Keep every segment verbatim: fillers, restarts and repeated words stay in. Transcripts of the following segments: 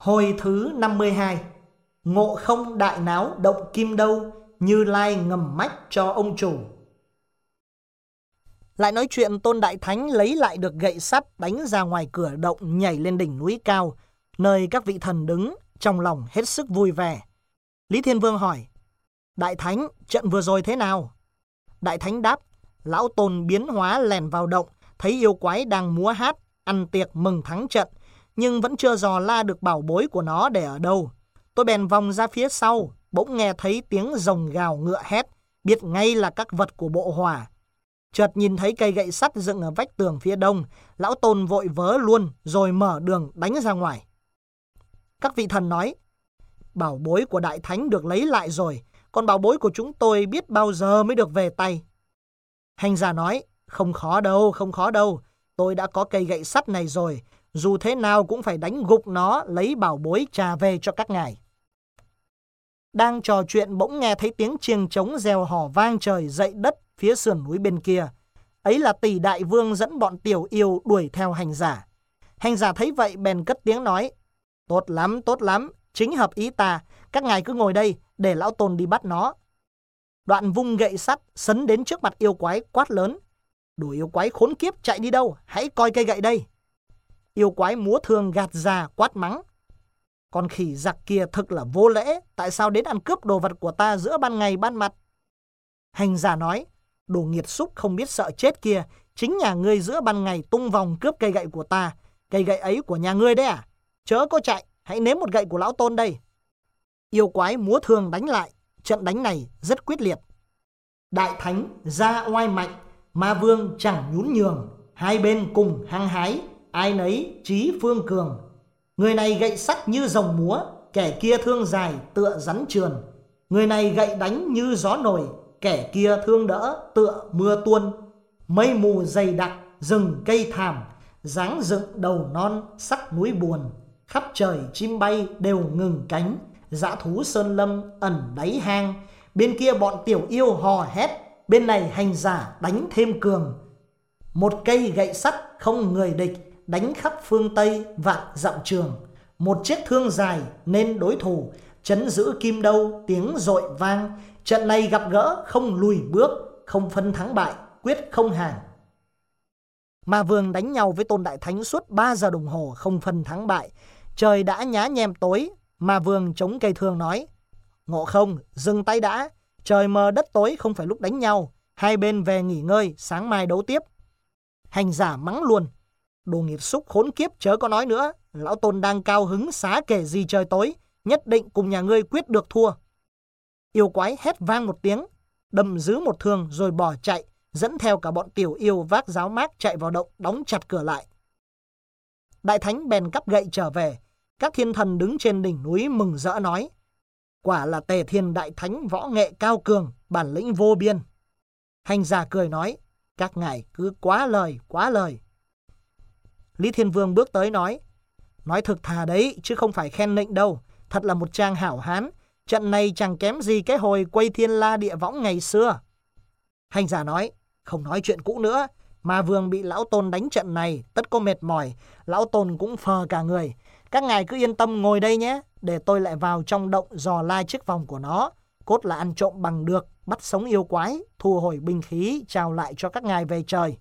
Hồi thứ năm mươi hai. Ngộ không đại náo động kim đâu, Như Lai ngầm mách cho ông chủ. Lại nói chuyện Tôn Đại Thánh lấy lại được gậy sắt đánh ra ngoài cửa động, nhảy lên đỉnh núi cao, nơi các vị thần đứng, trong lòng hết sức vui vẻ. Lý Thiên Vương hỏi: Đại Thánh, trận vừa rồi thế nào? Đại Thánh đáp: Lão Tôn biến hóa lèn vào động, thấy yêu quái đang múa hát, ăn tiệc mừng thắng trận, nhưng vẫn chưa dò la được bảo bối của nó để ở đâu. Tôi bèn vòng ra phía sau, bỗng nghe thấy tiếng rồng gào ngựa hét, biết ngay là các vật của bộ hỏa. Chợt nhìn thấy cây gậy sắt dựng ở vách tường phía đông, Lão Tôn vội vớ luôn rồi mở đường đánh ra ngoài. Các vị thần nói: Bảo bối của Đại Thánh được lấy lại rồi, còn bảo bối của chúng tôi biết bao giờ mới được về tay. Hành giả nói: Không khó đâu, không khó đâu, tôi đã có cây gậy sắt này rồi, dù thế nào cũng phải đánh gục nó, lấy bảo bối trả về cho các ngài. Đang trò chuyện bỗng nghe thấy tiếng chiêng trống reo hò vang trời dậy đất phía sườn núi bên kia. Ấy là Tỷ Đại Vương dẫn bọn tiểu yêu đuổi theo hành giả. Hành giả thấy vậy bèn cất tiếng nói: Tốt lắm, tốt lắm, chính hợp ý ta, các ngài cứ ngồi đây để Lão Tôn đi bắt nó. Đoạn vung gậy sắt sấn đến trước mặt yêu quái quát lớn: Đồ yêu quái khốn kiếp, chạy đi đâu, hãy coi cây gậy đây. Yêu quái múa thương gạt ra quát mắng: Con khỉ giặc kia thực là vô lễ, tại sao đến ăn cướp đồ vật của ta giữa ban ngày ban mặt? Hành giả nói: Đồ nghiệt xúc không biết sợ chết kia, chính nhà ngươi giữa ban ngày tung vòng cướp cây gậy của ta. Cây gậy ấy của nhà ngươi đấy à? Chớ có chạy, hãy nếm một gậy của Lão Tôn đây. Yêu quái múa thương đánh lại, trận đánh này rất quyết liệt. Đại Thánh ra oai mạnh, Ma Vương chẳng nhún nhường, hai bên cùng hăng hái, ai nấy chí phương cường. Người này gậy sắt như rồng múa, kẻ kia thương dài tựa rắn trườn. Người này gậy đánh như gió nổi, kẻ kia thương đỡ tựa mưa tuôn. Mây mù dày đặc, rừng cây thảm, dáng dựng đầu non sắc núi buồn. Khắp trời chim bay đều ngừng cánh, dã thú sơn lâm ẩn đáy hang. Bên kia bọn tiểu yêu hò hét, bên này hành giả đánh thêm cường. Một cây gậy sắt không người địch, đánh khắp phương Tây vạn dặm trường. Một chiếc thương dài nên đối thủ, chấn giữ kim đâu tiếng dội vang. Trận này gặp gỡ không lùi bước, không phân thắng bại, quyết không hàng. Ma Vương đánh nhau với Tôn Đại Thánh suốt ba giờ đồng hồ không phân thắng bại. Trời đã nhá nhem tối, Ma Vương chống cây thương nói: Ngộ không, dừng tay đã, trời mờ đất tối không phải lúc đánh nhau, hai bên về nghỉ ngơi, sáng mai đấu tiếp. Hành giả mắng luôn: Đồ nghiệt xúc khốn kiếp, chớ có nói nữa, Lão Tôn đang cao hứng xá kể gì trời tối, nhất định cùng nhà ngươi quyết được thua. Yêu quái hét vang một tiếng, đâm giữ một thương rồi bỏ chạy, dẫn theo cả bọn tiểu yêu vác giáo mác chạy vào động, đóng chặt cửa lại. Đại Thánh bèn cắp gậy trở về. Các thiên thần đứng trên đỉnh núi mừng rỡ nói: Quả là Tề Thiên Đại Thánh võ nghệ cao cường, bản lĩnh vô biên. Hành giả cười nói: Các ngài cứ quá lời, quá lời. Lý Thiên Vương bước tới nói: Nói thực thà đấy, chứ không phải khen nịnh đâu, thật là một trang hảo hán, trận này chẳng kém gì cái hồi quay thiên la địa võng ngày xưa. Hành giả nói: Không nói chuyện cũ nữa, Ma Vương bị Lão Tôn đánh trận này tất có mệt mỏi, Lão Tôn cũng phờ cả người. Các ngài cứ yên tâm ngồi đây nhé, để tôi lại vào trong động dò la chiếc vòng của nó, cốt là ăn trộm bằng được, bắt sống yêu quái, thu hồi binh khí, trao lại cho các ngài về trời.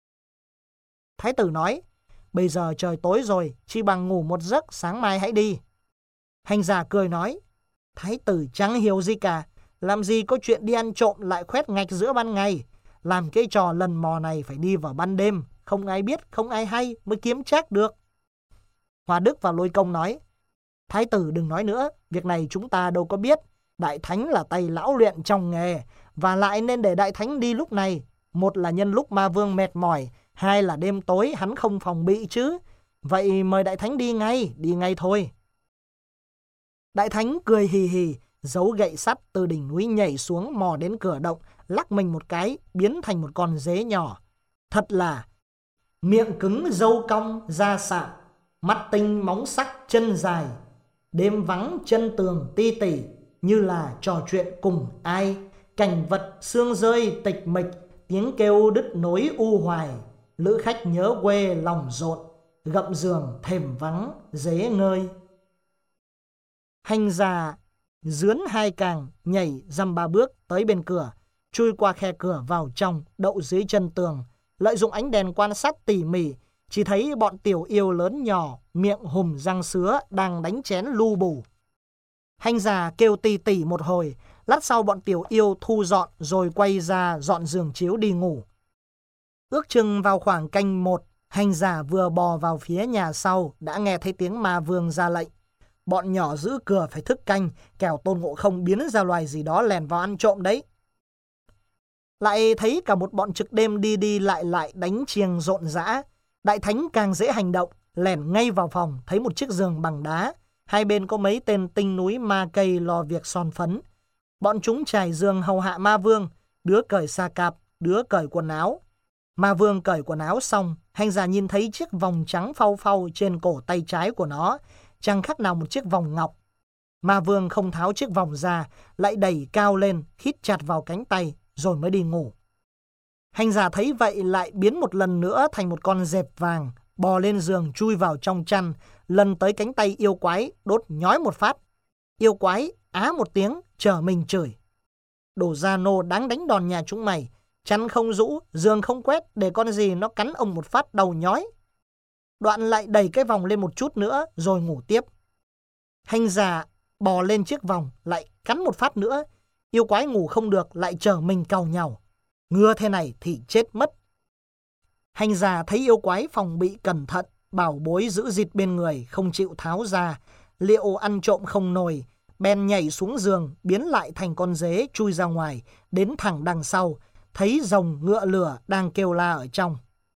Thái tử nói: Bây giờ trời tối rồi, chi bằng ngủ một giấc, sáng mai hãy đi. Hành giả cười nói: Thái tử chẳng hiểu gì cả, làm gì có chuyện đi ăn trộm lại khoét ngạch giữa ban ngày. Làm cái trò lần mò này phải đi vào ban đêm, không ai biết, không ai hay mới kiếm chắc được. Hòa Đức và Lôi Công nói: Thái tử đừng nói nữa, việc này chúng ta đâu có biết. Đại Thánh là tay lão luyện trong nghề, và lại nên để Đại Thánh đi lúc này. Một là nhân lúc Ma Vương mệt mỏi, hai là đêm tối hắn không phòng bị chứ. Vậy mời Đại Thánh đi ngay, đi ngay thôi. Đại Thánh cười hì hì, giấu gậy sắt từ đỉnh núi nhảy xuống, mò đến cửa động, lắc mình một cái, biến thành một con dế nhỏ. Thật là miệng cứng râu cong da sạm, mắt tinh móng sắc chân dài, đêm vắng chân tường ti tỉ, như là trò chuyện cùng ai. Cảnh vật sương rơi tịch mịch, tiếng kêu đứt nối u hoài. Lữ khách nhớ quê lòng rộn, gậm giường thềm vắng dế ngơi. Hành già dướn hai càng, nhảy dăm ba bước tới bên cửa, chui qua khe cửa vào trong, đậu dưới chân tường, lợi dụng ánh đèn quan sát tỉ mỉ, chỉ thấy bọn tiểu yêu lớn nhỏ, miệng hùm răng sứa đang đánh chén lu bù. Hành già kêu tì tỉ một hồi, lát sau bọn tiểu yêu thu dọn rồi quay ra dọn giường chiếu đi ngủ. Ước chừng vào khoảng canh một, hành giả vừa bò vào phía nhà sau đã nghe thấy tiếng ma vương ra lệnh. Bọn nhỏ giữ cửa phải thức canh, kẻo Tôn Ngộ Không biến ra loài gì đó lèn vào ăn trộm đấy. Lại thấy cả một bọn trực đêm đi đi lại lại đánh chiêng rộn rã. Đại thánh càng dễ hành động, lẻn ngay vào phòng, thấy một chiếc giường bằng đá. Hai bên có mấy tên tinh núi ma cây lo việc son phấn. Bọn chúng trải giường hầu hạ ma vương, đứa cởi sa cạp, đứa cởi quần áo. Ma vương cởi quần áo xong, hành giả nhìn thấy chiếc vòng trắng phau phau trên cổ tay trái của nó, chẳng khác nào một chiếc vòng ngọc. Ma vương không tháo chiếc vòng ra, lại đẩy cao lên, khít chặt vào cánh tay, rồi mới đi ngủ. Hành giả thấy vậy lại biến một lần nữa thành một con dẹp vàng, bò lên giường chui vào trong chăn, lần tới cánh tay yêu quái, đốt nhói một phát. Yêu quái á một tiếng, trở mình chửi: Đồ gia nô đáng đánh đòn nhà chúng mày, chăn không rũ, giường không quét, để con gì nó cắn ông một phát đầu nhói. Đoạn lại đẩy cái vòng lên một chút nữa rồi ngủ tiếp. Hành giả bò lên chiếc vòng, lại cắn một phát nữa. Yêu quái ngủ không được, lại trở mình càu nhàu. Ngưa thế này thì chết mất. Hành giả thấy yêu quái phòng bị cẩn thận, bảo bối giữ dịt bên người, không chịu tháo ra, liệu ăn trộm không nổi, bèn nhảy xuống giường, biến lại thành con dế chui ra ngoài, đến thẳng đằng sau, thấy rồng ngựa lửa đang kêu la ở trong.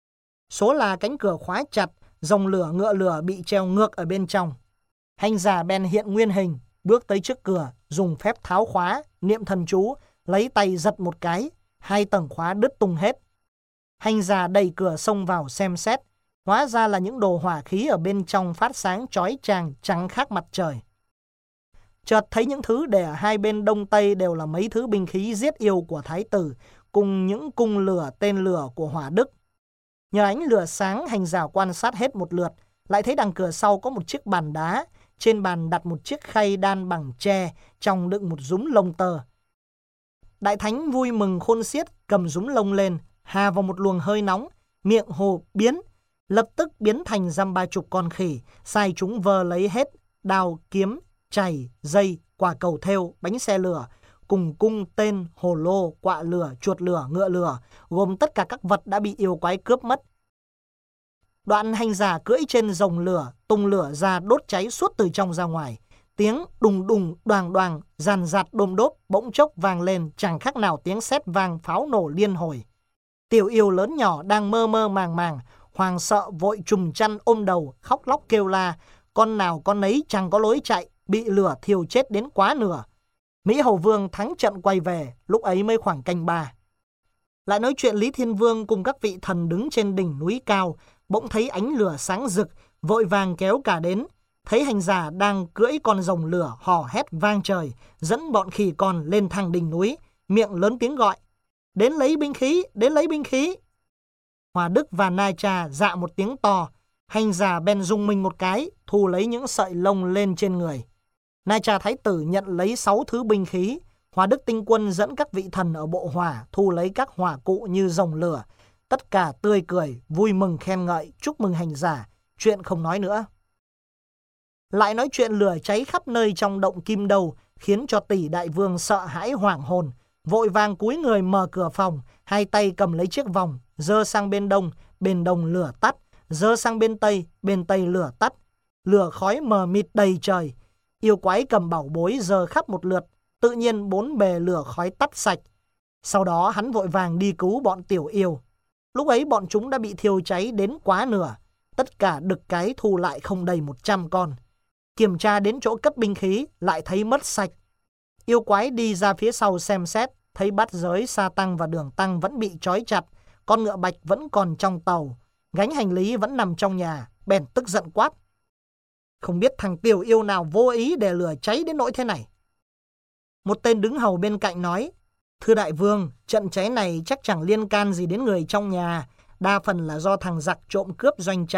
Số là cánh cửa khóa chặt, rồng lửa ngựa lửa bị treo ngược ở bên trong. Hành giả bèn hiện nguyên hình, bước tới trước cửa, dùng phép tháo khóa, niệm thần chú, lấy tay giật một cái, hai tầng khóa đứt tung hết. Hành giả đẩy cửa xông vào xem xét, hóa ra là những đồ hỏa khí ở bên trong phát sáng chói chang trắng khác mặt trời. Chợt thấy những thứ để ở hai bên đông tây đều là mấy thứ binh khí giết yêu của thái tử, cùng những cung lửa tên lửa của Hỏa Đức. Nhờ ánh lửa sáng, hành giả quan sát hết một lượt, lại thấy đằng cửa sau có một chiếc bàn đá, trên bàn đặt một chiếc khay đan bằng tre, trong đựng một dúm lông tơ. Đại thánh vui mừng khôn xiết, cầm dúm lông lên, hà vào một luồng hơi nóng, miệng hồ biến, lập tức biến thành dăm ba chục con khỉ, sai chúng vơ lấy hết đao, kiếm, chày, dây, quả cầu thêu, bánh xe lửa, cùng cung, tên, hồ lô, quạ lửa, chuột lửa, ngựa lửa, gồm tất cả các vật đã bị yêu quái cướp mất. Đoạn hành giả cưỡi trên rồng lửa, tung lửa ra đốt cháy suốt từ trong ra ngoài. Tiếng đùng đùng, đoàng đoàng, dàn dạt đôm đốp, bỗng chốc vang lên, chẳng khác nào tiếng sét vang pháo nổ liên hồi. Tiểu yêu lớn nhỏ đang mơ mơ màng màng, hoàng sợ vội trùm chăn ôm đầu, khóc lóc kêu la, con nào con nấy chẳng có lối chạy, bị lửa thiêu chết đến quá nửa. Mỹ Hầu Vương thắng trận quay về, lúc ấy mới khoảng canh ba. Lại nói chuyện Lý Thiên Vương cùng các vị thần đứng trên đỉnh núi cao, bỗng thấy ánh lửa sáng rực, vội vàng kéo cả đến. Thấy hành giả đang cưỡi con rồng lửa hò hét vang trời, dẫn bọn khỉ con lên thẳng đỉnh núi, miệng lớn tiếng gọi: Đến lấy binh khí, đến lấy binh khí. Hỏa Đức và Na Cha dạ một tiếng to, hành giả bèn rung mình một cái, thu lấy những sợi lông lên trên người. Na Cha thái tử nhận lấy sáu thứ binh khí. Hỏa Đức tinh quân dẫn các vị thần ở bộ hỏa thu lấy các hỏa cụ như rồng lửa. Tất cả tươi cười, vui mừng khen ngợi, chúc mừng hành giả, chuyện không nói nữa. Lại nói chuyện lửa cháy khắp nơi trong động Kim Đầu, khiến cho Tỷ Đại Vương sợ hãi hoảng hồn, vội vàng cúi người mở cửa phòng, hai tay cầm lấy chiếc vòng, giơ sang bên đông, bên đông lửa tắt, giơ sang bên tây, bên tây lửa tắt, lửa khói mờ mịt đầy trời. Yêu quái cầm bảo bối giơ khắp một lượt, tự nhiên bốn bề lửa khói tắt sạch. Sau đó hắn vội vàng đi cứu bọn tiểu yêu. Lúc ấy bọn chúng đã bị thiêu cháy đến quá nửa, tất cả đực cái thu lại không đầy một trăm con. Kiểm tra đến chỗ cất binh khí, lại thấy mất sạch. Yêu quái đi ra phía sau xem xét, thấy Bát Giới, Sa Tăng và Đường Tăng vẫn bị trói chặt, con ngựa bạch vẫn còn trong tàu, gánh hành lý vẫn nằm trong nhà, bèn tức giận quát: Không biết thằng tiểu yêu nào vô ý để lửa cháy đến nỗi thế này. Một tên đứng hầu bên cạnh nói: Thưa đại vương, trận cháy này chắc chẳng liên can gì đến người trong nhà, đa phần là do thằng giặc trộm cướp doanh trại,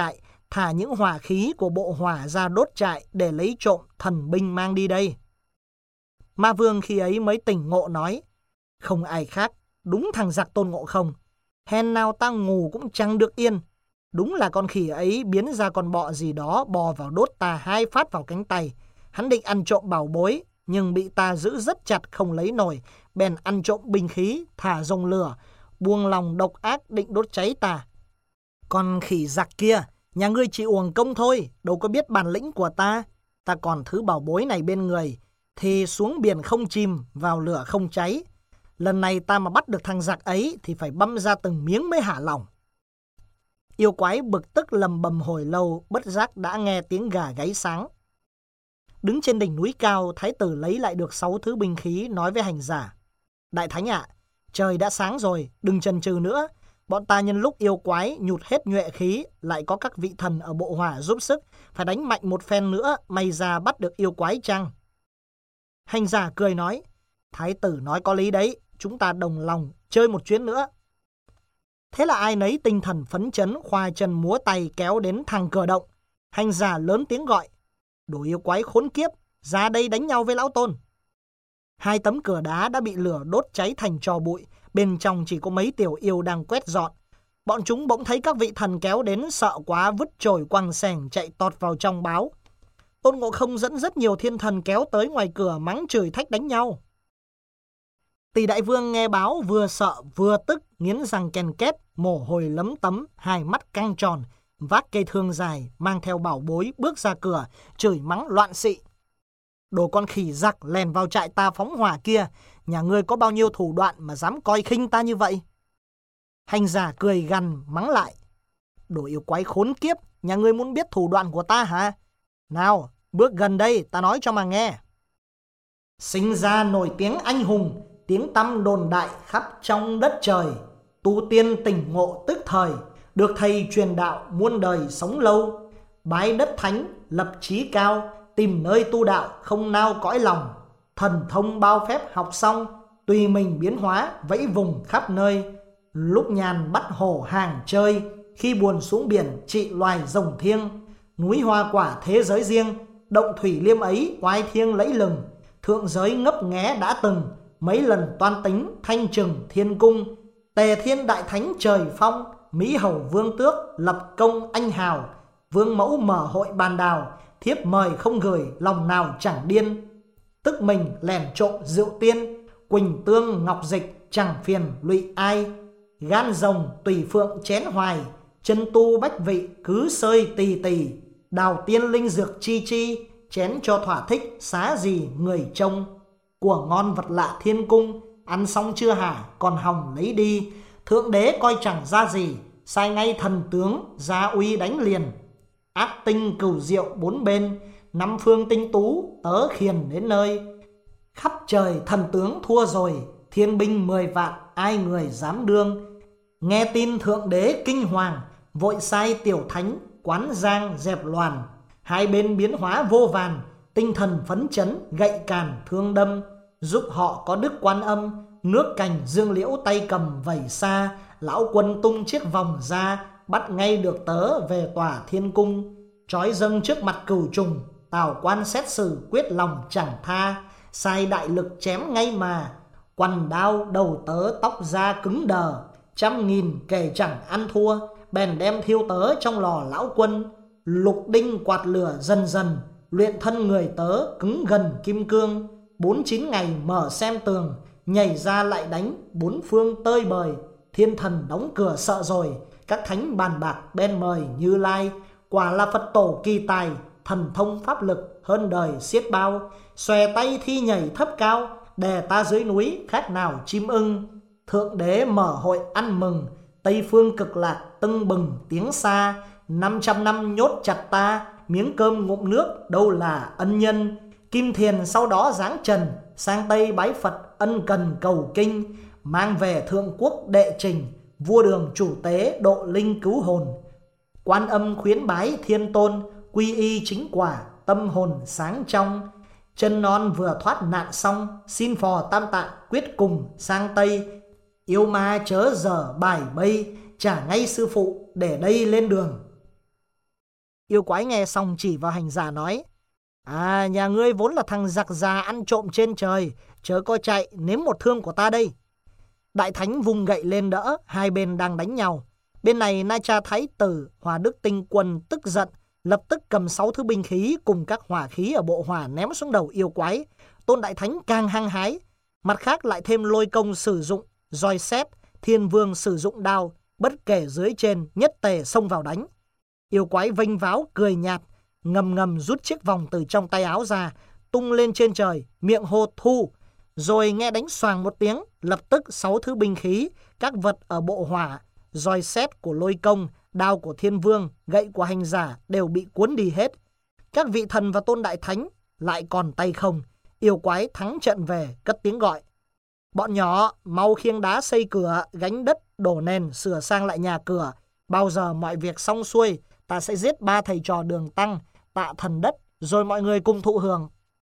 thả những hỏa khí của bộ hỏa ra đốt trại để lấy trộm thần binh mang đi đây. Ma Vương khi ấy mới tỉnh ngộ nói, không ai khác, đúng thằng giặc Tôn Ngộ Không. Hèn nào ta ngủ cũng chẳng được yên. Đúng là con khỉ ấy biến ra con bọ gì đó bò vào đốt ta hai phát vào cánh tay. Hắn định ăn trộm bảo bối, nhưng bị ta giữ rất chặt không lấy nổi, bèn ăn trộm binh khí, thả rồng lửa, buông lòng độc ác định đốt cháy ta. Con khỉ giặc kia, nhà ngươi chỉ uổng công thôi, đâu có biết bản lĩnh của ta. Ta còn thứ bảo bối này bên người, thì xuống biển không chìm, vào lửa không cháy. Lần này ta mà bắt được thằng giặc ấy thì phải băm ra từng miếng mới hả lòng. Yêu quái bực tức lầm bầm hồi lâu, bất giác đã nghe tiếng gà gáy sáng. Đứng trên đỉnh núi cao, Thái tử lấy lại được sáu thứ binh khí, nói với hành giả, Đại Thánh ạ, trời đã sáng rồi, đừng chần chừ nữa. Bọn ta nhân lúc yêu quái nhụt hết nhuệ khí, lại có các vị thần ở bộ hỏa giúp sức, phải đánh mạnh một phen nữa, may ra bắt được yêu quái chăng? Hành giả cười nói, Thái tử nói có lý đấy, chúng ta đồng lòng chơi một chuyến nữa. Thế là ai nấy tinh thần phấn chấn, khoa chân múa tay kéo đến thằng cửa động. Hành giả lớn tiếng gọi, đồ yêu quái khốn kiếp, ra đây đánh nhau với lão Tôn. Hai tấm cửa đá đã bị lửa đốt cháy thành tro bụi, bên trong chỉ có mấy tiểu yêu đang quét dọn. Bọn chúng bỗng thấy các vị thần kéo đến, sợ quá vứt chổi quăng sẻng chạy tọt vào trong báo. Tôn Ngộ Không dẫn rất nhiều thiên thần kéo tới ngoài cửa mắng chửi thách đánh nhau. Tỷ Đại Vương nghe báo vừa sợ vừa tức, nghiến răng ken két, mồ hôi lấm tấm, hai mắt căng tròn, vác cây thương dài, mang theo bảo bối bước ra cửa, chửi mắng loạn xị. Đồ con khỉ giặc lèn vào trại ta phóng hỏa kia, nhà ngươi có bao nhiêu thủ đoạn mà dám coi khinh ta như vậy? Hành giả cười gằn mắng lại, đồ yêu quái khốn kiếp, nhà ngươi muốn biết thủ đoạn của ta hả? Nào, bước gần đây ta nói cho mà nghe. Sinh ra nổi tiếng anh hùng, tiếng tăm đồn đại khắp trong đất trời, tu tiên tỉnh ngộ tức thời, được thầy truyền đạo muôn đời sống lâu, bái đất thánh lập chí cao, tìm nơi tu đạo không nao cõi lòng, thần thông bao phép học xong, tùy mình biến hóa vẫy vùng khắp nơi, lúc nhàn bắt hổ hàng chơi, khi buồn xuống biển trị loài rồng thiêng, núi hoa quả thế giới riêng, động thủy liêm ấy oai thiêng lẫy lừng, thượng giới ngấp nghé đã từng, mấy lần toan tính thanh trừng thiên cung, tề thiên đại thánh trời phong, mỹ hầu vương tước lập công anh hào, vương mẫu mở hội bàn đào, thiếp mời không gửi lòng nào chẳng điên, tức mình lèn trộm rượu tiên, quỳnh tương ngọc dịch chẳng phiền lụy ai, gan rồng tùy phượng chén hoài, chân tu bách vị cứ sơi tì tì, đào tiên linh dược chi chi, chén cho thỏa thích xá gì người trông, của ngon vật lạ thiên cung, ăn xong chưa hả còn hòng lấy đi, thượng đế coi chẳng ra gì, sai ngay thần tướng ra uy đánh liền, ác tinh cửu diệu bốn bên, năm phương tinh tú tớ khiền đến nơi, khắp trời thần tướng thua rồi, thiên binh mười vạn ai người dám đương, nghe tin thượng đế kinh hoàng, vội sai tiểu thánh quán giang dẹp loàn, hai bên biến hóa vô vàn, tinh thần phấn chấn gậy càn thương đâm, giúp họ có đức Quan Âm, nước cành dương liễu tay cầm vẩy xa, lão quân tung chiếc vòng ra, bắt ngay được tớ về tòa thiên cung, trói dâng trước mặt cửu trùng, tào quan xét xử quyết lòng chẳng tha, sai đại lực chém ngay mà, quằn đao đầu tớ tóc da cứng đờ, trăm nghìn kể chẳng ăn thua, bèn đem thiêu tớ trong lò lão quân, lục đinh quạt lửa dần dần, luyện thân người tớ cứng gần kim cương, bốn chín ngày mở xem tường, nhảy ra lại đánh bốn phương tơi bời, thiên thần đóng cửa sợ rồi, các thánh bàn bạc bên mời Như Lai, quả là Phật tổ kỳ tài, thần thông pháp lực hơn đời xiết bao, xòe tay thi nhảy thấp cao, đè ta dưới núi khác nào chim ưng, thượng đế mở hội ăn mừng, tây phương cực lạc tưng bừng tiếng xa, năm trăm năm nhốt chặt ta, miếng cơm ngụm nước đâu là ân nhân, kim thiền sau đó giáng trần, sang tây bái Phật ân cần cầu kinh, mang về thượng quốc đệ trình, vua đường chủ tế độ linh cứu hồn, Quan Âm khuyến bái thiên tôn, quy y chính quả tâm hồn sáng trong, chân non vừa thoát nạn xong, xin phò tam tạng quyết cùng sang tây, yêu ma chớ dở bài bây, trả ngay sư phụ để đây lên đường. Yêu quái nghe xong chỉ vào hành giả nói: À, nhà ngươi vốn là thằng giặc già ăn trộm trên trời, chớ có chạy, nếm một thương của ta đây. Đại thánh vung gậy lên đỡ, hai bên đang đánh nhau. Bên này Na Cha Thái Tử, Hỏa Đức Tinh Quân tức giận, lập tức cầm sáu thứ binh khí cùng các hỏa khí ở bộ hỏa ném xuống đầu yêu quái. Tôn Đại Thánh càng hăng hái. Mặt khác lại thêm Lôi Công sử dụng roi sét, Thiên Vương sử dụng đao, bất kể dưới trên nhất tề xông vào đánh. Yêu quái vênh váo cười nhạt, ngầm ngầm rút chiếc vòng từ trong tay áo ra, tung lên trên trời, miệng hô thu. Rồi nghe đánh xoàng một tiếng, lập tức sáu thứ binh khí, các vật ở bộ hỏa, roi sét của Lôi Công, đao của Thiên Vương, gậy của hành giả đều bị cuốn đi hết. Các vị thần và Tôn Đại Thánh lại còn tay không. Yêu quái thắng trận về, cất tiếng gọi: Bọn nhỏ, mau khiêng đá xây cửa, gánh đất, đổ nền, sửa sang lại nhà cửa. Bao giờ mọi việc xong xuôi, ta sẽ giết ba thầy trò Đường Tăng, Tạ Thần Đất, rồi mọi người cùng thụ hưởng.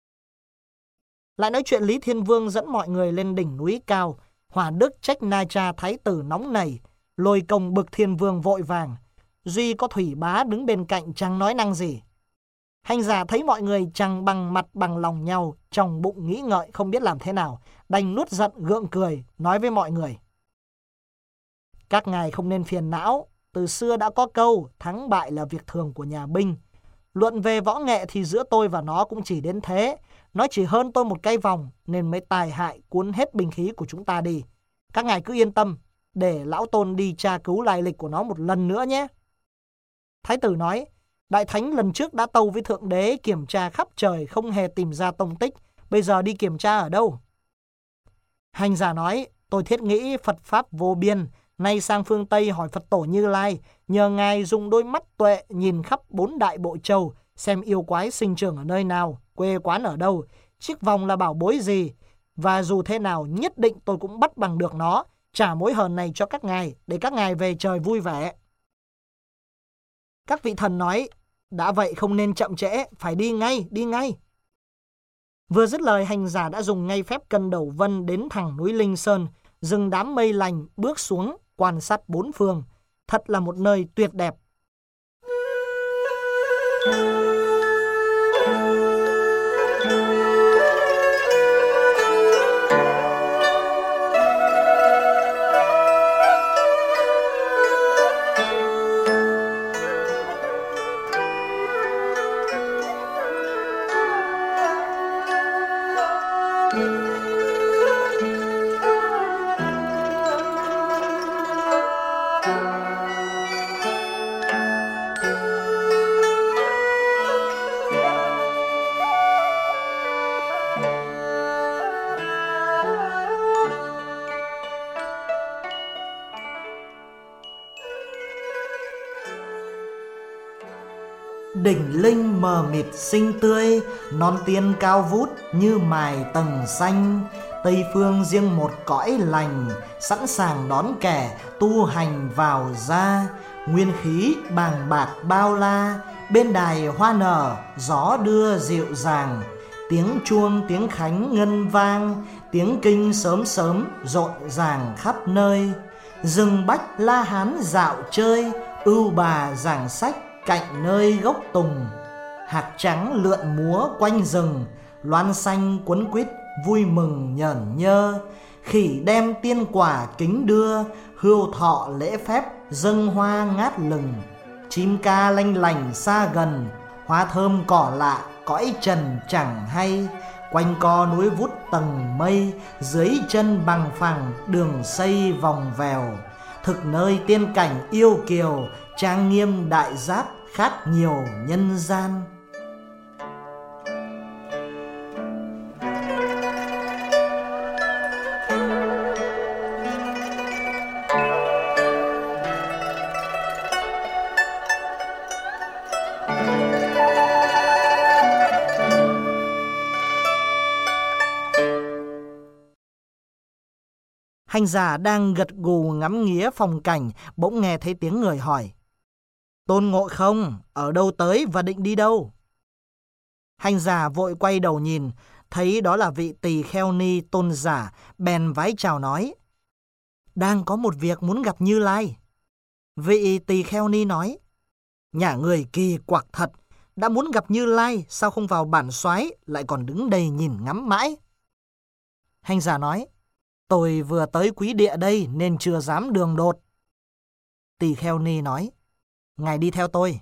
Lại nói chuyện Lý Thiên Vương dẫn mọi người lên đỉnh núi cao. Hỏa Đức trách Na Cha Thái Tử nóng nảy, Lôi Công bực Thiên Vương vội vàng. Duy có Thủy Bá đứng bên cạnh chẳng nói năng gì. Hành giả thấy mọi người chẳng bằng mặt bằng lòng nhau, trong bụng nghĩ ngợi không biết làm thế nào, đành nuốt giận gượng cười, nói với mọi người: Các ngài không nên phiền não, từ xưa đã có câu thắng bại là việc thường của nhà binh. Luận về võ nghệ thì giữa tôi và nó cũng chỉ đến thế, nó chỉ hơn tôi một cái vòng nên mới tài hại cuốn hết binh khí của chúng ta đi. Các ngài cứ yên tâm, để lão Tôn đi tra cứu lai lịch của nó một lần nữa nhé. Thái tử nói: Đại Thánh lần trước đã tâu với Thượng Đế kiểm tra khắp trời không hề tìm ra tông tích, bây giờ đi kiểm tra ở đâu? Hành giả nói: Tôi thiết nghĩ Phật Pháp vô biên, nay sang phương Tây hỏi Phật Tổ Như Lai, nhờ ngài dùng đôi mắt tuệ nhìn khắp bốn đại bộ châu, xem yêu quái sinh trưởng ở nơi nào, quê quán ở đâu, chiếc vòng là bảo bối gì, và dù thế nào nhất định tôi cũng bắt bằng được nó, trả mối hờn này cho các ngài, để các ngài về trời vui vẻ. Các vị thần nói: Đã vậy không nên chậm trễ, phải đi ngay, đi ngay. Vừa dứt lời, hành giả đã dùng ngay phép cân đầu vân đến thẳng núi Linh Sơn, dừng đám mây lành, bước xuống, quan sát bốn phương. Thật là một nơi tuyệt đẹp. Đỉnh Linh mờ mịt xinh tươi, non tiên cao vút như mài tầng xanh. Tây phương riêng một cõi lành, sẵn sàng đón kẻ tu hành vào ra. Nguyên khí bàng bạc bao la, bên đài hoa nở, gió đưa dịu dàng. Tiếng chuông tiếng khánh ngân vang, tiếng kinh sớm sớm rộn ràng khắp nơi. Rừng bách La Hán dạo chơi, ưu bà giảng sách cạnh nơi gốc tùng. Hạc trắng lượn múa quanh rừng, loan xanh quấn quýt vui mừng nhởn nhơ. Khỉ đem tiên quả kính đưa, hươu thọ lễ phép dâng hoa ngát lừng. Chim ca lanh lành xa gần, hoa thơm cỏ lạ cõi trần chẳng hay. Quanh co núi vút tầng mây, dưới chân bằng phẳng đường xây vòng vèo. Thực nơi tiên cảnh yêu kiều, trang nghiêm đại giác khác nhiều nhân gian. Hành giả đang gật gù ngắm nghía phong cảnh, bỗng nghe thấy tiếng người hỏi: Tôn Ngộ Không, ở đâu tới và định đi đâu? Hành giả vội quay đầu nhìn, thấy đó là vị Tỳ Kheo Ni tôn giả, bèn vái chào nói: Đang có một việc muốn gặp Như Lai. Vị Tỳ Kheo Ni nói: Nhà người kỳ quặc thật, đã muốn gặp Như Lai, sao không vào bản soái lại còn đứng đây nhìn ngắm mãi? Hành giả nói, tôi vừa tới quý địa đây nên chưa dám đường đột. Tỳ Kheo Ni nói, ngài đi theo tôi.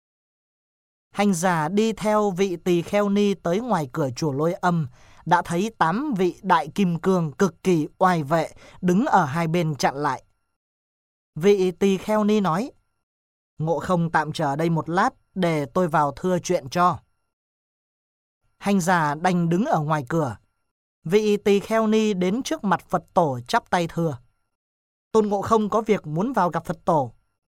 Hành giả đi theo vị Tỳ Kheo Ni tới ngoài cửa chùa Lôi Âm, đã thấy tám vị đại kim cương cực kỳ oai vệ đứng ở hai bên chặn lại. Vị Tỳ Kheo Ni nói, Ngộ Không tạm chờ đây một lát để tôi vào thưa chuyện cho. Hành giả đành đứng ở ngoài cửa. Vị Tỳ Kheo Ni đến trước mặt Phật tổ chắp tay thưa, Tôn Ngộ Không có việc muốn vào gặp Phật tổ.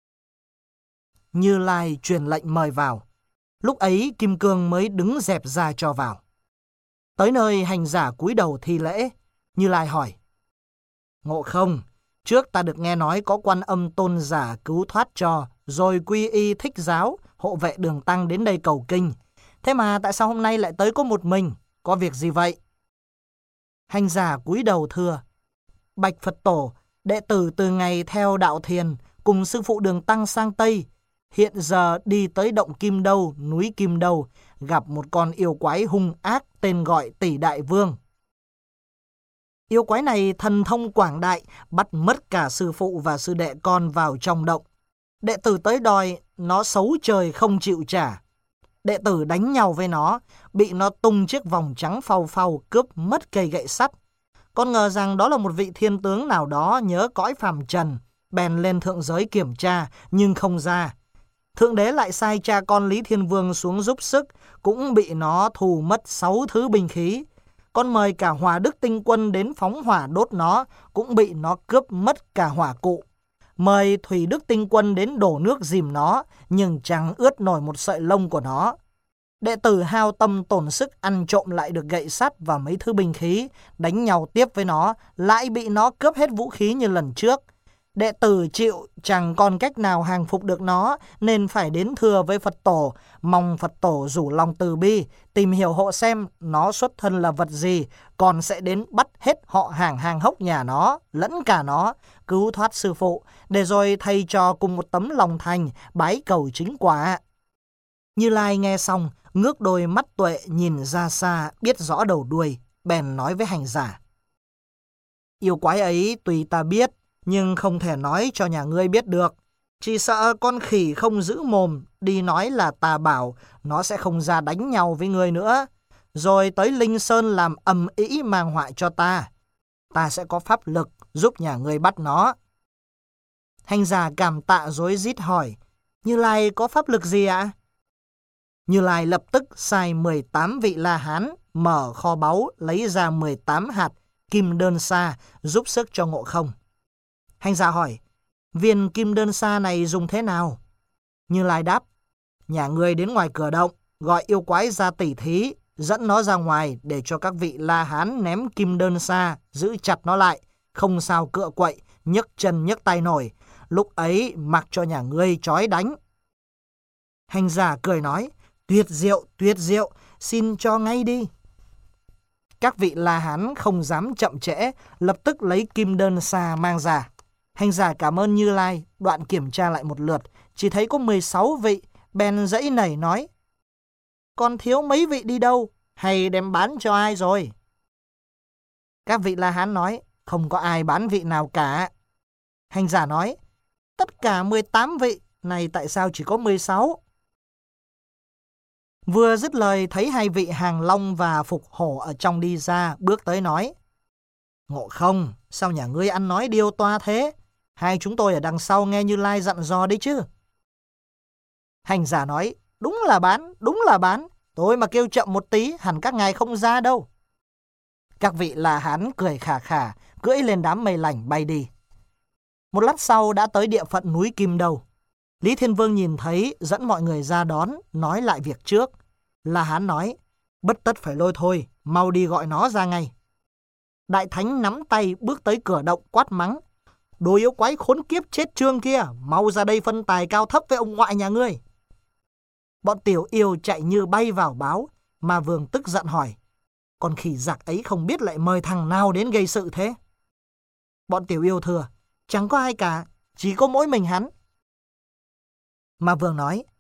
Như Lai truyền lệnh mời vào. Lúc ấy kim cương mới đứng dẹp ra cho vào. Tới nơi hành giả cúi đầu thi lễ. Như Lai hỏi, Ngộ Không, trước ta được nghe nói có Quan Âm tôn giả cứu thoát cho, rồi quy y Thích Giáo, hộ vệ Đường Tăng đến đây cầu kinh. Thế mà tại sao hôm nay lại tới có một mình? Có việc gì vậy? Hành giả cúi đầu thưa, bạch Phật tổ, đệ tử từ ngày theo đạo thiền cùng sư phụ Đường Tăng sang Tây, hiện giờ đi tới động Kim Đâu, núi Kim Đâu, gặp một con yêu quái hung ác tên gọi Tỷ Đại Vương. Yêu quái này thần thông quảng đại, bắt mất cả sư phụ và sư đệ con vào trong động. Đệ tử tới đòi, nó xấu trời không chịu trả. Đệ tử đánh nhau với nó, bị nó tung chiếc vòng trắng phau phau cướp mất cây gậy sắt. Con ngờ rằng đó là một vị thiên tướng nào đó nhớ cõi phàm trần, bèn lên thượng giới kiểm tra, nhưng không ra. Thượng đế lại sai cha con Lý Thiên Vương xuống giúp sức, cũng bị nó thù mất sáu thứ binh khí. Con mời cả Hỏa Đức Tinh Quân đến phóng hỏa đốt nó, cũng bị nó cướp mất cả hỏa cụ. Mời Thủy Đức Tinh Quân đến đổ nước dìm nó, nhưng chẳng ướt nổi một sợi lông của nó. Đệ tử hao tâm tổn sức ăn trộm lại được gậy sắt và mấy thứ binh khí, đánh nhau tiếp với nó, lại bị nó cướp hết vũ khí như lần trước. Đệ tử chịu chẳng còn cách nào hàng phục được nó, nên phải đến thưa với Phật tổ, mong Phật tổ rủ lòng từ bi, tìm hiểu hộ xem nó xuất thân là vật gì, còn sẽ đến bắt hết họ hàng hàng hốc nhà nó, lẫn cả nó, cứu thoát sư phụ, để rồi thầy trò cùng một tấm lòng thành, bái cầu chính quả. Như Lai nghe xong, ngước đôi mắt tuệ nhìn ra xa, biết rõ đầu đuôi, bèn nói với hành giả, yêu quái ấy tùy ta biết, nhưng không thể nói cho nhà ngươi biết được. Chỉ sợ con khỉ không giữ mồm, đi nói là ta bảo, nó sẽ không ra đánh nhau với ngươi nữa. Rồi tới Linh Sơn làm ầm ĩ mang họa cho ta. Ta sẽ có pháp lực giúp nhà ngươi bắt nó. Hành giả cảm tạ rối rít hỏi, Như Lai có pháp lực gì ạ? Như Lai lập tức sai mười tám vị La Hán mở kho báu lấy ra mười tám hạt kim đơn sa giúp sức cho Ngộ Không. Hành giả hỏi, viên kim đơn sa này dùng thế nào? Như Lai đáp, nhà ngươi đến ngoài cửa động, gọi yêu quái ra tỉ thí, dẫn nó ra ngoài để cho các vị La Hán ném kim đơn sa, giữ chặt nó lại, không sao cựa quậy, nhấc chân nhấc tay nổi. Lúc ấy mặc cho nhà ngươi trói đánh. Hành giả cười nói, tuyệt diệu, tuyệt diệu, xin cho ngay đi. Các vị La Hán không dám chậm trễ, lập tức lấy kim đơn sa mang ra. Hành giả cảm ơn Như Lai, đoạn kiểm tra lại một lượt, chỉ thấy có mười sáu vị, bèn dãy nảy nói, còn thiếu mấy vị đi đâu, hay đem bán cho ai rồi? Các vị La Hán nói, không có ai bán vị nào cả. Hành giả nói, tất cả mười tám vị, này tại sao chỉ có mười sáu? Vừa dứt lời thấy hai vị Hàng Long và Phục Hổ ở trong đi ra, bước tới nói, Ngộ Không, sao nhà ngươi ăn nói điêu toa thế? Hai chúng tôi ở đằng sau nghe Như Lai dặn dò đấy chứ. Hành giả nói, đúng là bán, đúng là bán. Tôi mà kêu chậm một tí, hẳn các ngài không ra đâu. Các vị La Hán cười khà khà, cưỡi lên đám mây lành bay đi. Một lát sau đã tới địa phận núi Kim Đâu. Lý Thiên Vương nhìn thấy, dẫn mọi người ra đón, nói lại việc trước. La Hán nói, bất tất phải lôi thôi, mau đi gọi nó ra ngay. Đại Thánh nắm tay bước tới cửa động quát mắng, đồ yêu quái khốn kiếp chết trương kia, mau ra đây phân tài cao thấp với ông ngoại nhà ngươi. Bọn tiểu yêu chạy như bay vào báo, mà Vương tức giận hỏi, con khỉ giặc ấy không biết lại mời thằng nào đến gây sự thế? Bọn tiểu yêu thưa, chẳng có ai cả, chỉ có mỗi mình hắn. Mà Vương nói,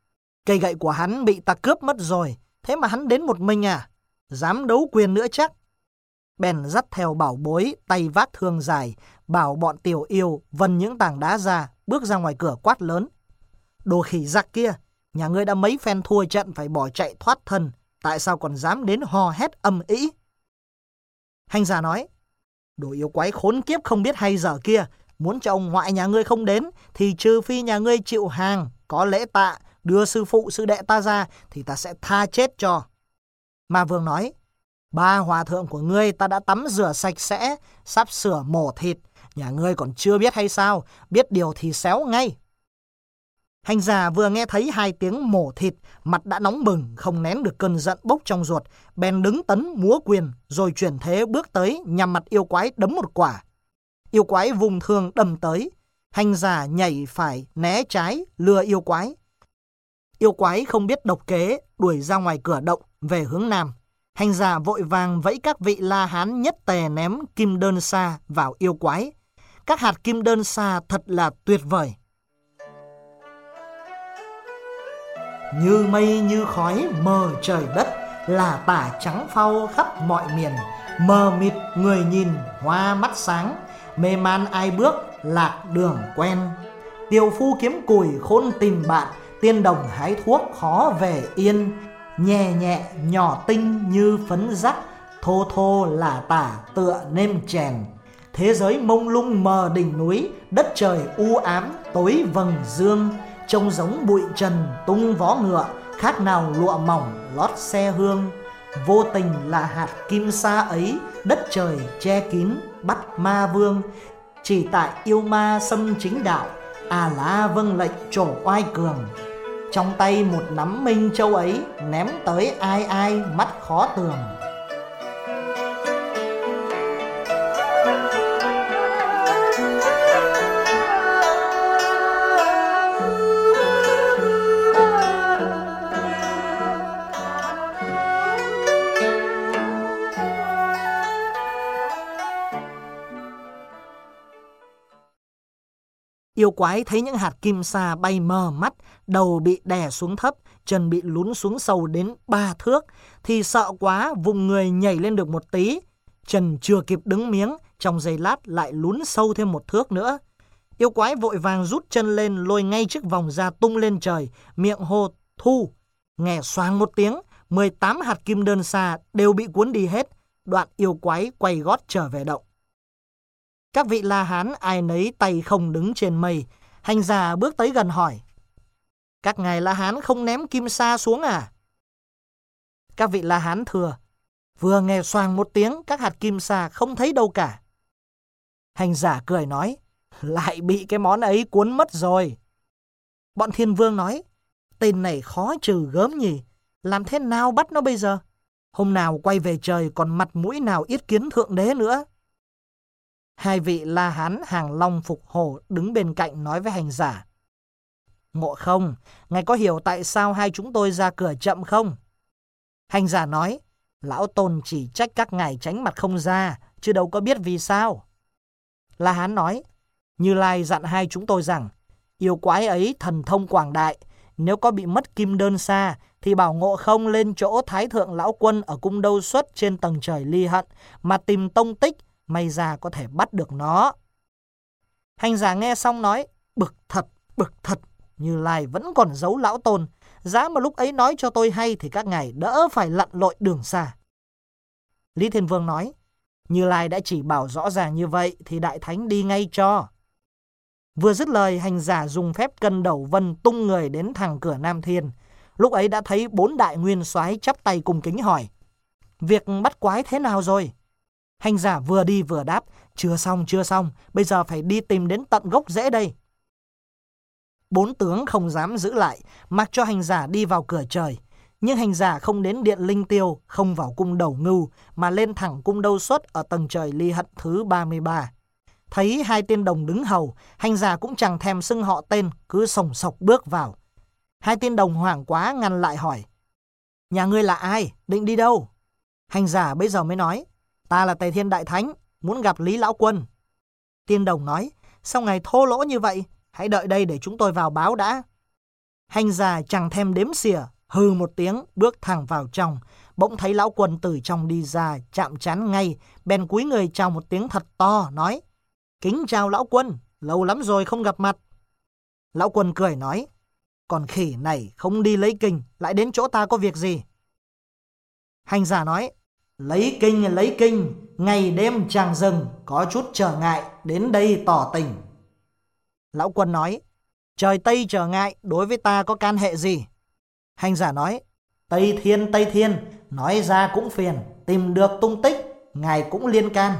Cây gậy của hắn bị ta cướp mất rồi, thế mà hắn đến một mình à? Dám đấu quyền nữa chắc. Bèn dắt theo bảo bối, tay vác thương dài, bảo bọn tiểu yêu vần những tảng đá ra, bước ra ngoài cửa quát lớn. Đồ khỉ giặc kia, nhà ngươi đã mấy phen thua trận phải bỏ chạy thoát thân, tại sao còn dám đến hò hét ầm ĩ? Hành giả nói, đồ yêu quái khốn kiếp không biết hay dở kia, muốn cho ông ngoại nhà ngươi không đến, thì trừ phi nhà ngươi chịu hàng, có lễ tạ, đưa sư phụ sư đệ ta ra, thì ta sẽ tha chết cho. Ma Vương nói, ba hòa thượng của ngươi ta đã tắm rửa sạch sẽ, sắp sửa mổ thịt, nhà ngươi còn chưa biết hay sao, biết điều thì xéo ngay. Hành giả vừa nghe thấy hai tiếng mổ thịt, mặt đã nóng bừng, không nén được cơn giận bốc trong ruột, bèn đứng tấn múa quyền, rồi chuyển thế bước tới nhằm mặt yêu quái đấm một quả. Yêu quái vùng thương đâm tới, hành giả nhảy phải né trái lừa yêu quái. Yêu quái không biết độc kế, đuổi ra ngoài cửa động về hướng nam. Hành giả vội vàng vẫy các vị La Hán nhất tề ném kim đơn sa vào yêu quái. Các hạt kim đơn sa thật là tuyệt vời. Như mây như khói mờ trời đất, là tả trắng phau khắp mọi miền. Mờ mịt người nhìn hoa mắt sáng, mê man ai bước lạc đường quen. Tiều phu kiếm củi khôn tìm bạn, tiên đồng hái thuốc khó về yên. Nhẹ nhẹ nhỏ tinh như phấn rắc, thô thô là tả tựa nêm chèn. Thế giới mông lung mờ đỉnh núi, đất trời u ám tối vầng dương. Trông giống bụi trần tung vó ngựa, khác nào lụa mỏng lót xe hương. Vô tình là hạt kim sa ấy, đất trời che kín bắt ma vương. Chỉ tại yêu ma xâm chính đạo, à la vâng lệnh trổ oai cường. Trong tay một nắm minh châu ấy, ném tới ai ai mắt khó tường. Yêu quái thấy những hạt kim sa bay mờ mắt, đầu bị đè xuống thấp, chân bị lún xuống sâu đến ba thước, thì sợ quá vùng người nhảy lên được một tí. Chân chưa kịp đứng miếng, trong giây lát lại lún sâu thêm một thước nữa. Yêu quái vội vàng rút chân lên lôi ngay chiếc vòng ra tung lên trời, miệng hô thu. Nghe xoang một tiếng, mười tám hạt kim đơn sa đều bị cuốn đi hết, đoạn yêu quái quay gót trở về động. Các vị La Hán ai nấy tay không đứng trên mây. Hành giả bước tới gần hỏi, các ngài La Hán không ném kim sa xuống à? Các vị La Hán thưa, vừa nghe xoàng một tiếng, các hạt kim sa không thấy đâu cả. Hành giả cười nói, lại bị cái món ấy cuốn mất rồi. Bọn Thiên Vương nói, tên này khó trừ gớm nhỉ, làm thế nào bắt nó bây giờ? Hôm nào quay về trời còn mặt mũi nào yết kiến thượng đế nữa. Hai vị La Hán hàng long phục hổ đứng bên cạnh nói với hành giả, Ngộ Không, ngài có hiểu tại sao hai chúng tôi ra cửa chậm không? Hành giả nói, lão tôn chỉ trách các ngài tránh mặt không ra, chứ đâu có biết vì sao. La Hán nói, Như Lai dặn hai chúng tôi rằng, yêu quái ấy thần thông quảng đại, nếu có bị mất kim đơn sa, thì bảo Ngộ Không lên chỗ Thái Thượng Lão Quân ở cung Đâu Xuất trên tầng trời Ly Hận, mà tìm tông tích, may ra có thể bắt được nó. Hành giả nghe xong nói, bực thật, bực thật, Như Lai vẫn còn giấu lão tôn, giá mà lúc ấy nói cho tôi hay thì các ngài đỡ phải lặn lội đường xa. Lý Thiên Vương nói, Như Lai đã chỉ bảo rõ ràng như vậy thì Đại Thánh đi ngay cho. Vừa dứt lời, hành giả dùng phép cân đầu vân tung người đến thẳng cửa Nam Thiên. Lúc ấy đã thấy bốn đại nguyên soái chắp tay cung kính hỏi, việc bắt quái thế nào rồi? Hành giả vừa đi vừa đáp, chưa xong, chưa xong, bây giờ phải đi tìm đến tận gốc rễ đây. Bốn tướng không dám giữ lại, mặc cho hành giả đi vào cửa trời. Nhưng hành giả không đến điện Linh Tiêu, không vào cung Đầu Ngưu, mà lên thẳng cung Đâu Xuất ở tầng trời Ly Hận thứ ba mươi ba. Thấy hai tiên đồng đứng hầu, hành giả cũng chẳng thèm xưng họ tên, cứ sồng sộc bước vào. Hai tiên đồng hoảng quá ngăn lại hỏi, nhà ngươi là ai, định đi đâu? Hành giả bây giờ mới nói, ta là Tề Thiên Đại Thánh, muốn gặp Lý Lão Quân. Tiên đồng nói, sao ngài thô lỗ như vậy? Hãy đợi đây để chúng tôi vào báo đã. Hành giả chẳng thèm đếm xỉa, hừ một tiếng, bước thẳng vào trong. Bỗng thấy lão Quân từ trong đi ra, chạm trán ngay, bèn cúi người chào một tiếng thật to, nói: Kính chào lão Quân, lâu lắm rồi không gặp mặt. Lão Quân cười nói: Còn khỉ này không đi lấy kinh, lại đến chỗ ta có việc gì? Hành giả nói: Lấy kinh lấy kinh, ngày đêm chàng dừng, có chút trở ngại, đến đây tỏ tình. Lão Quân nói: Trời Tây trở ngại, đối với ta có can hệ gì? Hành giả nói: Tây Thiên Tây Thiên, nói ra cũng phiền, tìm được tung tích, ngài cũng liên can.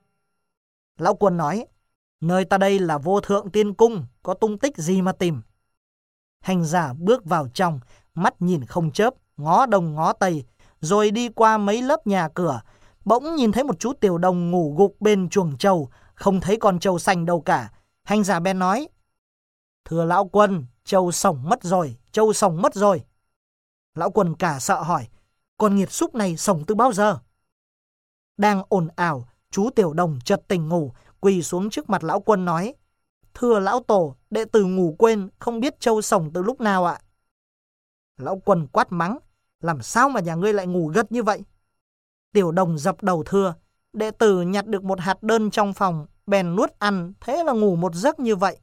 Lão Quân nói: Nơi ta đây là vô thượng tiên cung, có tung tích gì mà tìm? Hành giả bước vào trong, mắt nhìn không chớp, ngó đông ngó tây, rồi đi qua mấy lớp nhà cửa, bỗng nhìn thấy một chú tiểu đồng ngủ gục bên chuồng trâu, không thấy con trâu xanh đâu cả. Hành giả bèn nói: Thưa lão Quân, trâu sổng mất rồi, trâu sổng mất rồi. Lão Quân cả sợ hỏi: Con nghiệt xúc này sổng từ bao giờ? Đang ồn ào, chú tiểu đồng chợt tỉnh ngủ, quỳ xuống trước mặt lão Quân nói: Thưa lão tổ, đệ tử ngủ quên, không biết trâu sổng từ lúc nào ạ. Lão Quân quát mắng: Làm sao mà nhà ngươi lại ngủ gật như vậy? Tiểu đồng dập đầu thưa: Đệ tử nhặt được một hạt đơn trong phòng, bèn nuốt ăn, thế là ngủ một giấc như vậy.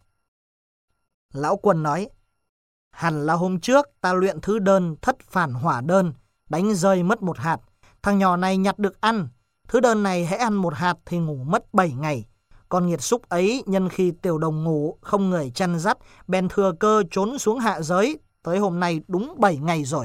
Lão Quân nói: Hẳn là hôm trước ta luyện thứ đơn thất phản hỏa đơn, đánh rơi mất một hạt. Thằng nhỏ này nhặt được ăn, thứ đơn này hễ ăn một hạt thì ngủ mất bảy ngày. Con nghiệt xúc ấy nhân khi tiểu đồng ngủ không người chăn dắt, bèn thừa cơ trốn xuống hạ giới, tới hôm nay đúng bảy ngày rồi.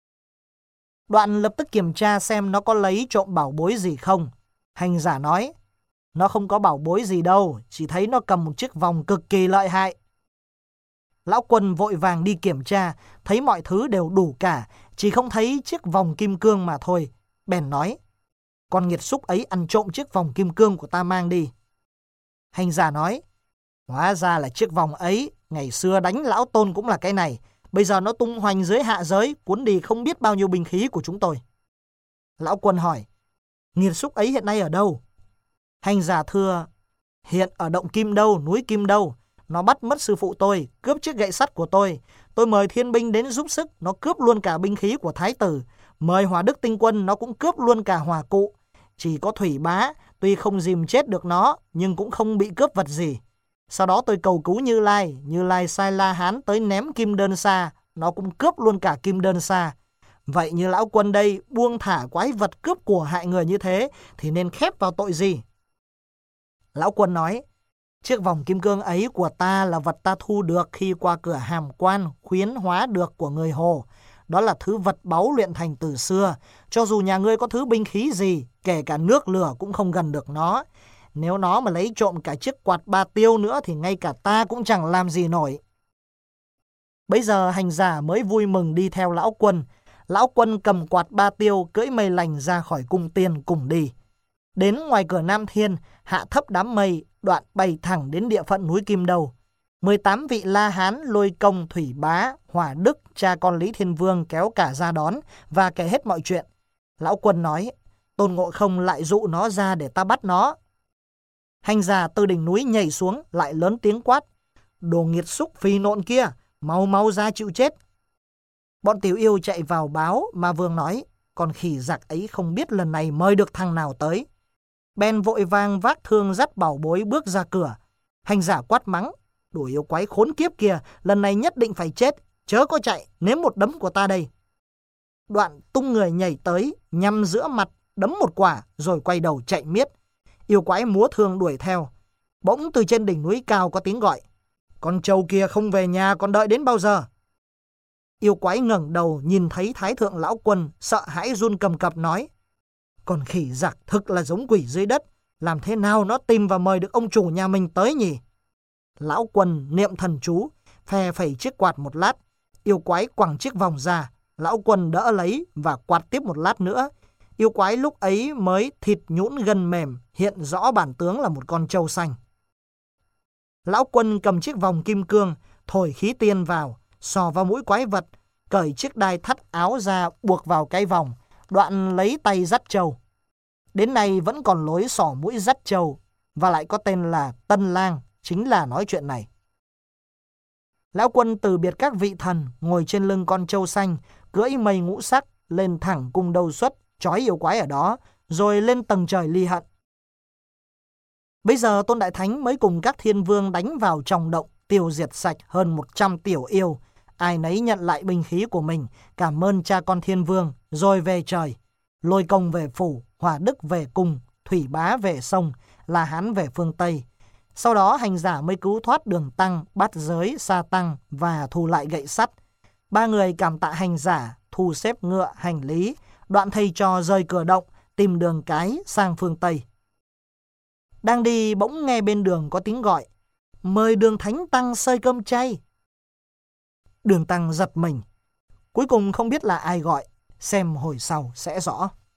Đoạn lập tức kiểm tra xem nó có lấy trộm bảo bối gì không. Hành giả nói: Nó không có bảo bối gì đâu, chỉ thấy nó cầm một chiếc vòng cực kỳ lợi hại. Lão Quân vội vàng đi kiểm tra, thấy mọi thứ đều đủ cả, chỉ không thấy chiếc vòng kim cương mà thôi. Bèn nói: Con nghiệt xúc ấy ăn trộm chiếc vòng kim cương của ta mang đi. Hành giả nói: Hóa ra là chiếc vòng ấy, ngày xưa đánh lão tôn cũng là cái này, bây giờ nó tung hoành dưới hạ giới, cuốn đi không biết bao nhiêu binh khí của chúng tôi. Lão Quân hỏi: Nghiệt xúc ấy hiện nay ở đâu? Hành giả thưa: Hiện ở động Kim Đâu, núi Kim Đâu. Nó bắt mất sư phụ tôi, cướp chiếc gậy sắt của tôi. Tôi mời thiên binh đến giúp sức, nó cướp luôn cả binh khí của thái tử. Mời Hỏa Đức tinh quân, nó cũng cướp luôn cả hỏa cụ. Chỉ có Thủy Bá, tuy không dìm chết được nó, nhưng cũng không bị cướp vật gì. Sau đó tôi cầu cứu Như Lai, Như Lai sai La Hán tới ném kim đơn xa, nó cũng cướp luôn cả kim đơn xa. Vậy như lão Quân đây buông thả quái vật cướp của hại người như thế thì nên khép vào tội gì? Lão Quân nói: Chiếc vòng kim cương ấy của ta là vật ta thu được khi qua cửa hàm quan khuyến hóa được của người Hồ. Đó là thứ vật báu luyện thành từ xưa. Cho dù nhà ngươi có thứ binh khí gì, kể cả nước lửa cũng không gần được nó. Nếu nó mà lấy trộm cả chiếc quạt ba tiêu nữa thì ngay cả ta cũng chẳng làm gì nổi. Bấy giờ hành giả mới vui mừng đi theo lão Quân. Lão Quân cầm quạt ba tiêu cưỡi mây lành ra khỏi cung tiên cùng đi. Đến ngoài cửa Nam Thiên, hạ thấp đám mây, đoạn bay thẳng đến địa phận núi Kim Đầu. mười tám vị La Hán, Lôi Công, Thủy Bá, Hỏa Đức, cha con Lý Thiên Vương kéo cả ra đón và kể hết mọi chuyện. Lão Quân nói: Tôn Ngộ Không lại dụ nó ra để ta bắt nó. Hành giả từ đỉnh núi nhảy xuống, lại lớn tiếng quát: Đồ nghiệt xúc phì nộn kia, mau mau ra chịu chết. Bọn tiểu yêu chạy vào báo, mà Vương nói: Con khỉ giặc ấy không biết lần này mời được thằng nào tới. Bèn vội vàng vác thương dắt bảo bối bước ra cửa. Hành giả quát mắng: Đồ yêu quái khốn kiếp kia, lần này nhất định phải chết, chớ có chạy, nếm một đấm của ta đây. Đoạn tung người nhảy tới, nhằm giữa mặt, đấm một quả, rồi quay đầu chạy miết. Yêu quái múa thương đuổi theo. Bỗng từ trên đỉnh núi cao có tiếng gọi: Con trâu kia không về nhà, còn đợi đến bao giờ? Yêu quái ngẩng đầu nhìn thấy Thái Thượng Lão Quân, sợ hãi run cầm cập nói: Con khỉ giặc thực là giống quỷ dưới đất, làm thế nào nó tìm và mời được ông chủ nhà mình tới nhỉ? Lão Quân niệm thần chú, phe phẩy chiếc quạt một lát. Yêu quái quẳng chiếc vòng ra, Lão Quân đỡ lấy và quạt tiếp một lát nữa. Yêu quái lúc ấy mới thịt nhũn gân mềm, hiện rõ bản tướng là một con trâu xanh. Lão Quân cầm chiếc vòng kim cương, thổi khí tiên vào, sò vào mũi quái vật, cởi chiếc đai thắt áo ra buộc vào cái vòng, đoạn lấy tay dắt trâu. Đến nay vẫn còn lối sỏ mũi dắt trâu, và lại có tên là Tân Lang, chính là nói chuyện này. Lão Quân từ biệt các vị thần, ngồi trên lưng con trâu xanh, cưỡi mây ngũ sắc, lên thẳng cung Đâu Xuất, trói yêu quái ở đó, rồi lên tầng trời Ly Hận. Bây giờ Tôn Đại Thánh mới cùng các thiên vương đánh vào trong động, tiêu diệt sạch hơn một trăm tiểu yêu. Ai nấy nhận lại binh khí của mình, cảm ơn cha con thiên vương, rồi về trời. Lôi Công về phủ, Hỏa Đức về cung, Thủy Bá về sông, La Hán về phương Tây. Sau đó hành giả mới cứu thoát Đường Tăng, Bát Giới, Sa Tăng và thu lại gậy sắt. Ba người cảm tạ hành giả, thu xếp ngựa, hành lý, đoạn thầy trò rời cửa động, tìm đường cái sang phương Tây. Đang đi bỗng nghe bên đường có tiếng gọi, mời Đường Thánh Tăng xơi cơm chay. Đường Tăng giật mình, cuối cùng không biết là ai gọi, xem hồi sau sẽ rõ.